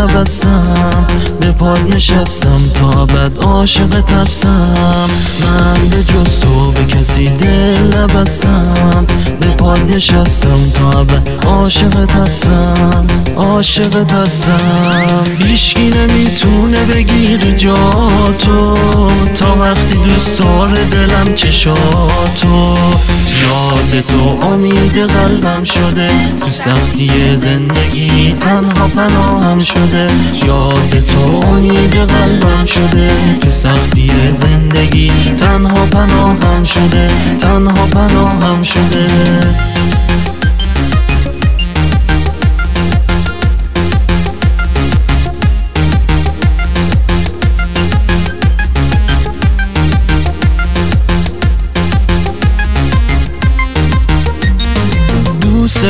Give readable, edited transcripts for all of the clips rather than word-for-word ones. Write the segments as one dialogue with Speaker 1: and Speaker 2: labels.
Speaker 1: نبستم، به پای نشستم تا ابد عاشقت هستم. من به جز تو به کسی دل نبستم، به پای نشستم تا ابد عاشقت هستم، عاشقت هستم. هیچکی نمیتونه بگیره جاتو تا وقتی دوست داره دلم چشاتو. یاد تو امید قلبم شده، تو سختی زندگی تنها پناهم شده. یاد تو امید قلبم شده، تو سختی زندگی تنها پناهم شده، تنها پناهم شده. دوست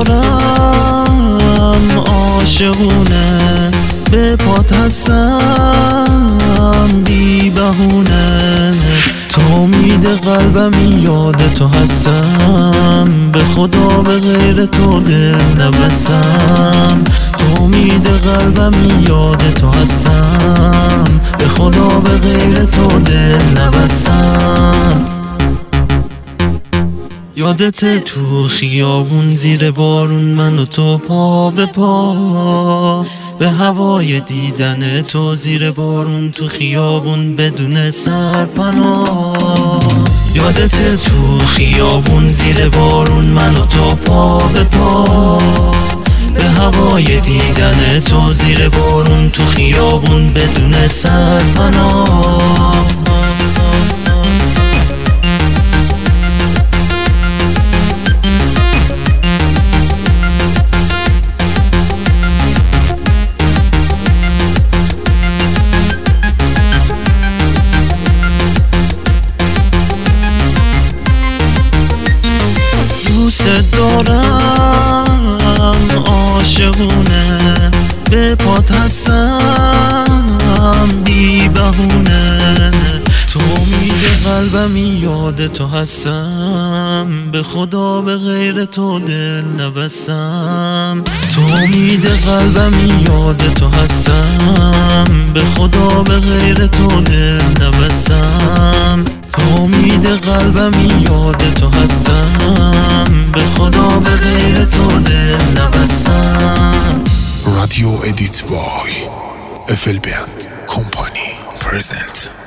Speaker 1: دارم عاشقونه، به پات هستم بی بهونه. تو امید قلبم یاد تو هستم، به خدا به غیر تو دل نبستم. تو امید قلبم یاد تو هستم، به خدا به غیر تو دل نبستم. یادت تو خیابون زیر بارون من و تو پا به پا، به هوای دیدن تو زیر بارون تو خیابون بدون سرپناه. یادت تو خیابون زیر بارون من و تو پا به پا، به هوای دیدن تو زیر بارون تو خیابون بدون سرپناه. دوست دارم عاشقونه، به پات هستم بی بهونه. تو امید قلبم یاد تو هستم، به خدا به غیر تو دل نبستم. تو امید قلبم یاد تو هستم، به خدا به غیر تو دل نبستم. تو امید قلبم یاد تو هستم، به خدا به غیر تو دل نبستم.
Speaker 2: رادیو ادیت بای FL Band Company present.